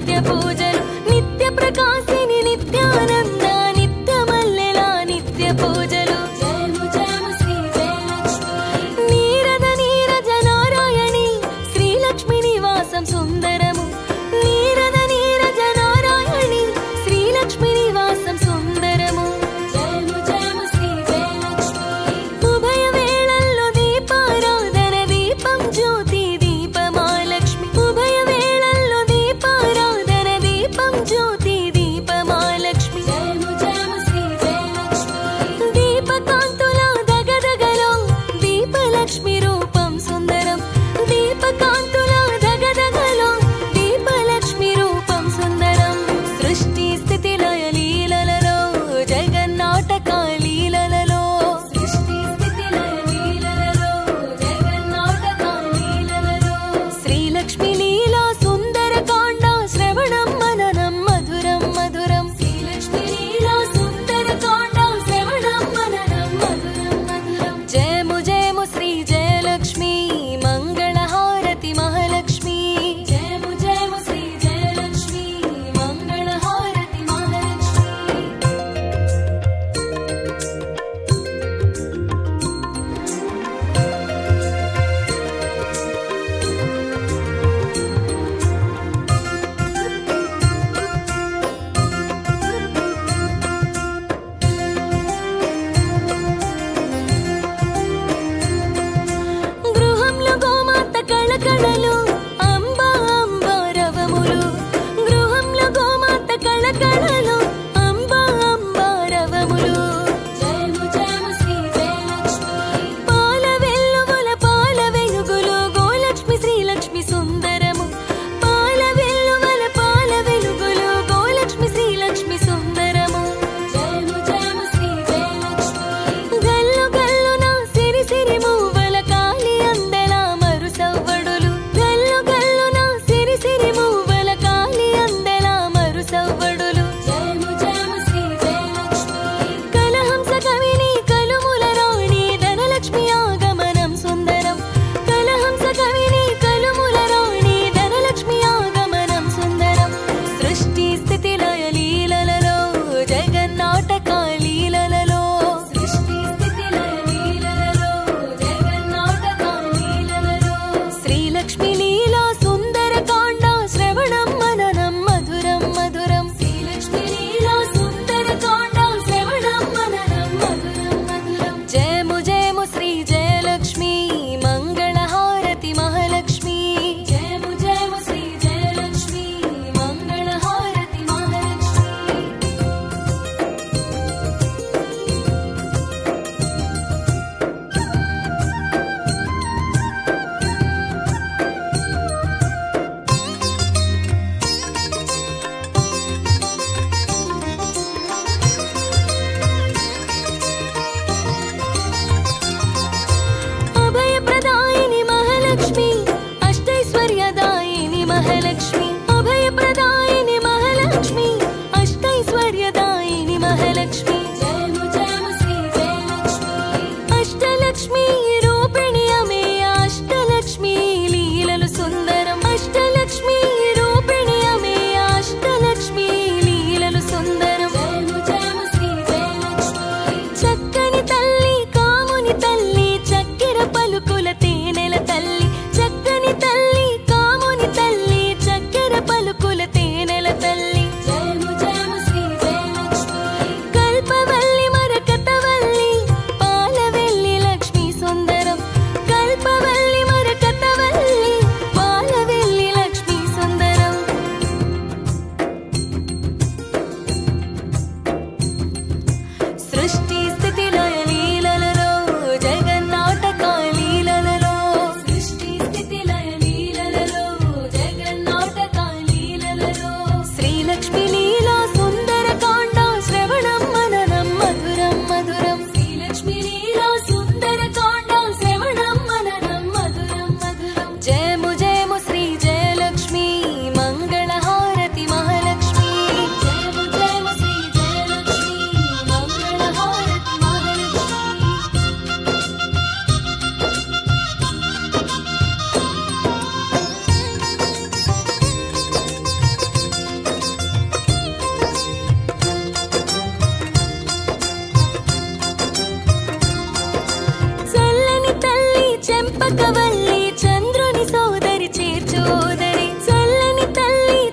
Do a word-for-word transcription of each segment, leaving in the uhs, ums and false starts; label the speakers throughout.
Speaker 1: నిత్య పూజలు నిత్య ప్రకాశిని నిత్యానంద నిత్య మల్లెల నిత్య పూజలు జయము జయము శ్రీ జయలక్ష్మి నీరద నీరజ నారాయణి శ్రీలక్ష్మి నివాసం సుందరము నీరద నీరజ నారాయణి శ్రీలక్ష్మి నివాసం సుందరము జయము జయము శ్రీ జయలక్ష్మి ఉభయ వేళల్లో దీపారాధన దీపం జ్యోతి దీపమాలక్ష్మి ఉభయ వేళల్లో దీపారాధన దీపం జ్యోతి దీపమాలక్ష్మి జయము జయము శ్రీ జయలక్ష్మి దీపకాంతుల దగదగలో దీపలక్ష్మి రూపం సుందరం దీపకాంతుల దగదగలో దీపలక్ష్మి రూపం సుందరం సృష్టి స్థితి లయ లీలలలో జగన్నాటక లీలలలో సృష్టి స్థితి లయ లీలలలో జగన్నాటక లీలలలో శ్రీలక్ష్మి లీలా సుందర కాండ శ్రవణం మననం మధురం మధురం శ్రీలక్ష్మి లీలా సుందర కాండ శ్రవణం మననం మధురం మధురం జయము జయము శ్రీ జయలక్ష్మి మంగళహారతి మహాలక్ష్మి జయము జయము శ్రీ జయలక్ష్మి మంగళహారతి మహాలక్ష్మి గృహంలో గోమాత కళకళలు అంబ అంబ రవములు గృహంలో గోమాత కళకళలు అంబ అంబ రవములు జయము జయము శ్రీ జయలక్ష్మి పాల వెల్లువల పాల వెలుగులు గోలక్ష్మి శ్రీలక్ష్మి సుందరము పాల వెల్లువల పాల వెలుగులు గోలక్ష్మి శ్రీలక్ష్మి సుందరము జయము జయము శ్రీ జయలక్ష్మి గల్లు గల్లున సిరి సిరి మూవల కాలి అందల మరు సవ్వడులు గల్లు గల్లున సిరి సిరి మూవల కాలి అందల మరు సవ్వడులు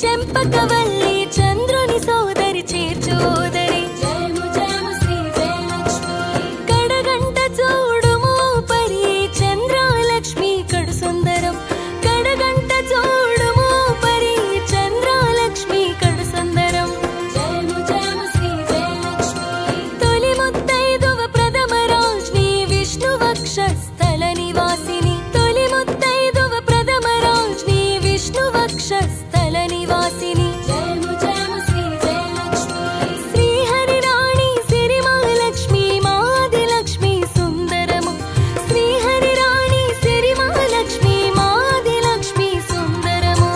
Speaker 1: చెంపకవల్లి చంద్రుని సోదరి చేర్చోదరి జయము జయము శ్రీ జయలక్ష్మి కడగంట చూడుము పరి చంద్రలక్ష్మి కడు సుందరం కడగంట చూడుము పరి చంద్రలక్ష్మి కడు సుందరం జయము జయము శ్రీ జయలక్ష్మి తొలి ముత్తైదువ ప్రథమ రాజ్ని విష్ణు వక్షస్థల నివాసిని తొలి ముత్తైదువ ప్రథమ రాజ్ని విష్ణు వక్షస్థల నివాసిని జయము జయము శ్రీ జయలక్ష్మి శ్రీహరి రాణి సిరిమహాలక్ష్మి మాదిలక్ష్మి సుందరము శ్రీహరి రాణి సిరిమహాలక్ష్మి మాదిలక్ష్మి సుందరము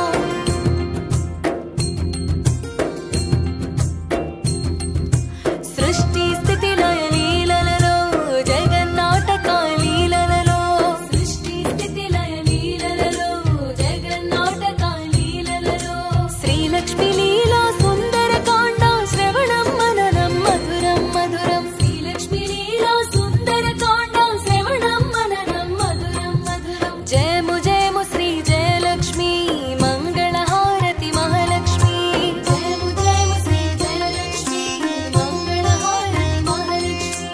Speaker 1: సృష్టి స్థితి లయ లీలలలో జగన్నాటక లీలలలో సృష్టి స్థితి లయ లీలలలో జగన్నాటక లీలలలో శ్రీలక్ష్మి లీలా సుందర కాండ శ్రవణం మననం మధురం మధురం శ్రీలక్ష్మి లీలా సుందర కాండ శ్రవణం మననం మధురం మధురం జయము జయము శ్రీ జయలక్ష్మి మంగళహారతి మహాలక్ష్మి జయము జయము శ్రీ జయలక్ష్మి మంగళహారతి మహాలక్ష్మి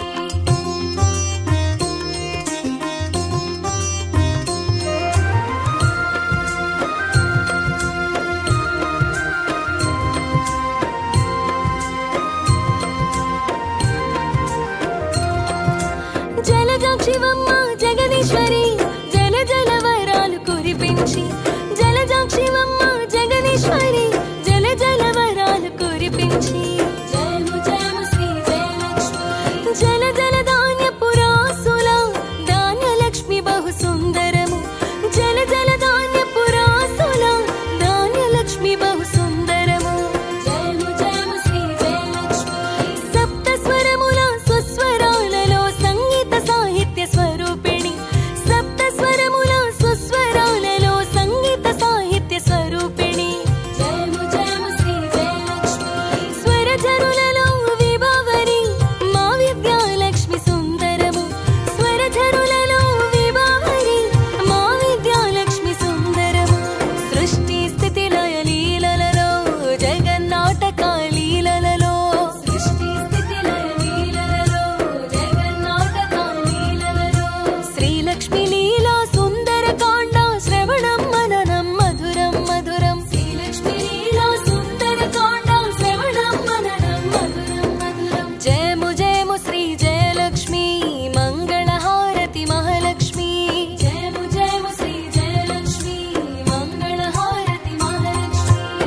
Speaker 1: జలజాక్షివమ్మ జగదీశ్వరి జల జల వరాలు కురిపించి జలజాక్షివమ్మ జగదీశ్వరి జల జల వరాలు కురిపించి జయము జయము శ్రీ జయలక్ష్మి జల జల ధాన్య పురాసుల ధాన్యలక్ష్మి బహు సుందరము జల జల ధాన్య పురాసుల ధాన్యలక్ష్మి బహు సుందరము జయము జయము శ్రీ జయలక్ష్మి సప్త స్వరముల సుస్వరాలలో సంగీత సాహిత్య స్వరూపిణి సప్త స్వరముల సుస్వరాలలో సంగీత సాహిత్య స్వరూపిణి జయము జయము శ్రీ జయలక్ష్మి స్వరజరులలో విభావరి మా విద్యాలక్ష్మి సుందరము స్వరజరులలో విభావరి మా విద్యాలక్ష్మి సుందరము సృష్టి స్థితి లయ లీలలలో జగన్నాటక లీలలలో సృష్టి స్థితి లయ లీలలలో జగన్నాటక లీలలలో శ్రీలక్ష్మి లీలా సుందర కాండ శ్రవణం మననం మధురం మధురం శ్రీలక్ష్మి లీలా సుందర కాండ శ్రవణం మననం మధురం మధురం జయము జయము శ్రీ జయలక్ష్మి మంగళహారతి మహాలక్ష్మి జయము జయము శ్రీ జయలక్ష్మి మంగళహారతి మహాలక్ష్మి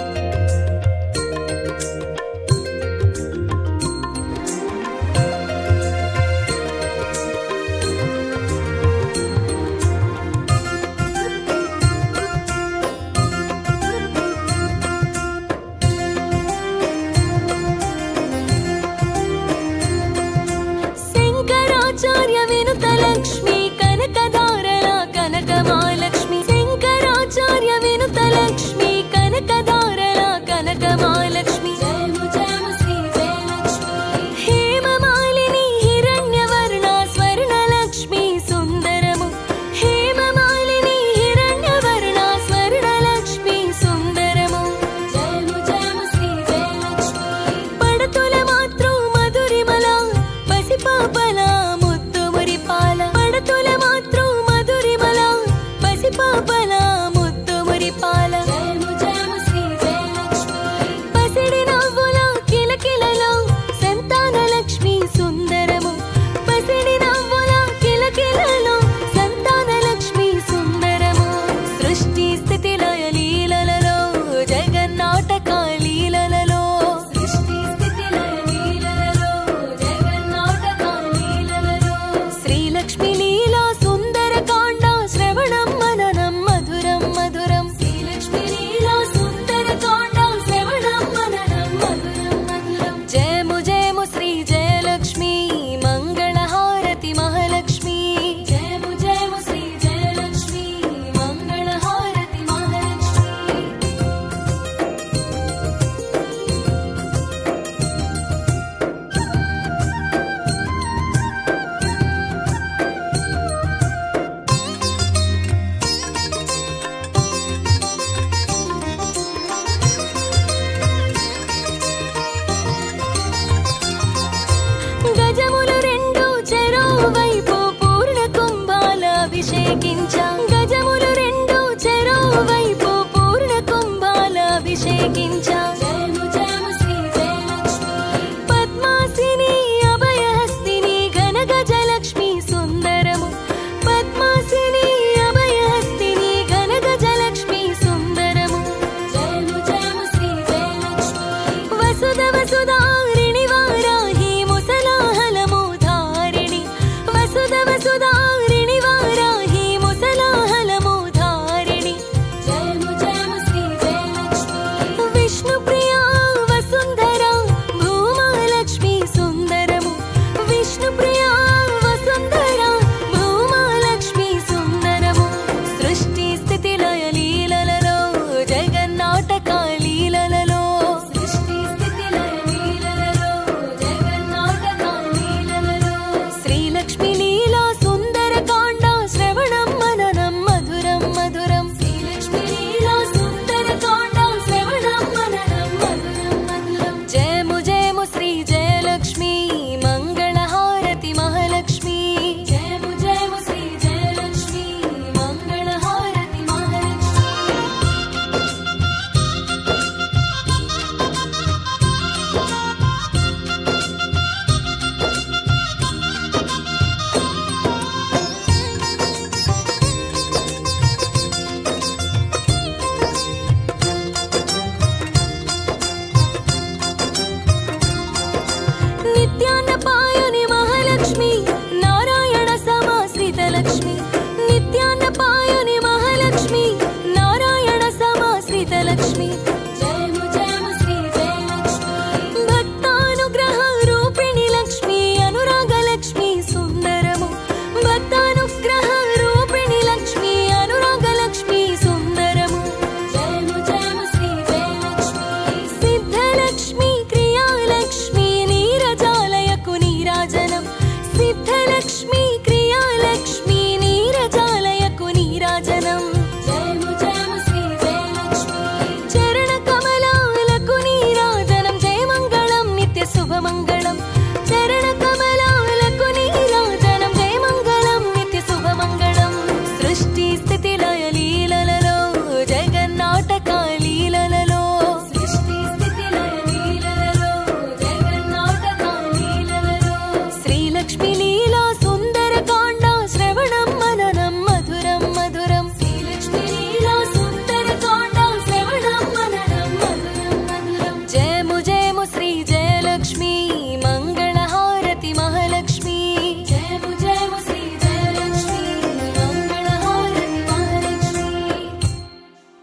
Speaker 1: శంకరాచార్య వినుత లక్ష్మి కనకధారల కనకమాలక్ష్మి శంకరాచార్య వినుత లక్ష్మి కనకధారల కనకమాలక్ష్మి జయము జయము శ్రీ జయలక్ష్మి హేమమాలిని హిరణ్యవర్ణ స్వర్ణలక్ష్మి సుందరము హేమమాలిని హిరణ్యవర్ణ స్వర్ణలక్ష్మి సుందరము జయము జయము శ్రీ జయలక్ష్మి పడతుల మాతృ మధురిమల పసిపాపల ముద్దు మురిపాల అభిషేకించా